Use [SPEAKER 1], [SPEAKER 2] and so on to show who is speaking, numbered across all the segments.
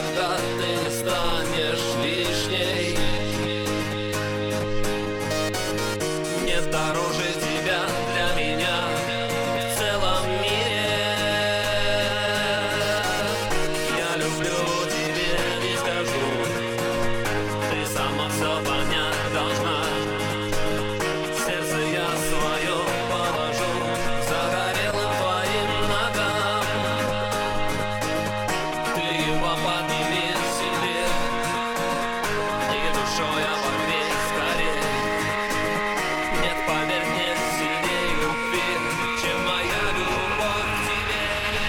[SPEAKER 1] никогда ты не станешь лишней. Нет дороже тебя для меня в целом мире. Я люблю тебя, не скажу, ты сама все понять должна. Сердце я свое положу загорелым твоим ногам. Ты его подними себе и душой обогрей скорей. Нет, поверь, нет сильней любви, чем моя любовь к тебе.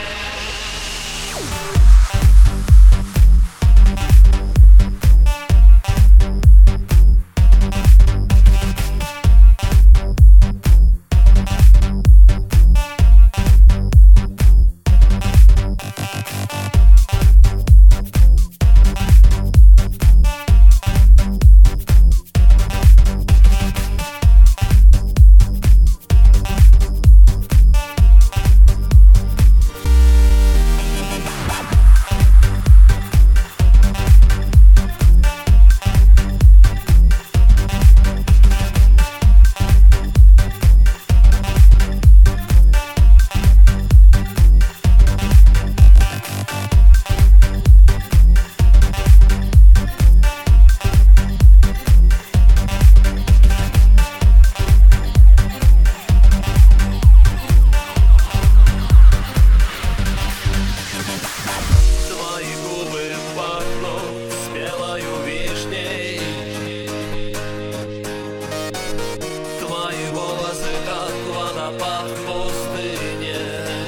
[SPEAKER 1] Твои волосы, как водопад в пустыне.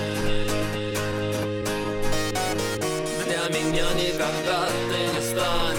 [SPEAKER 1] Для меня никогда ты не станешь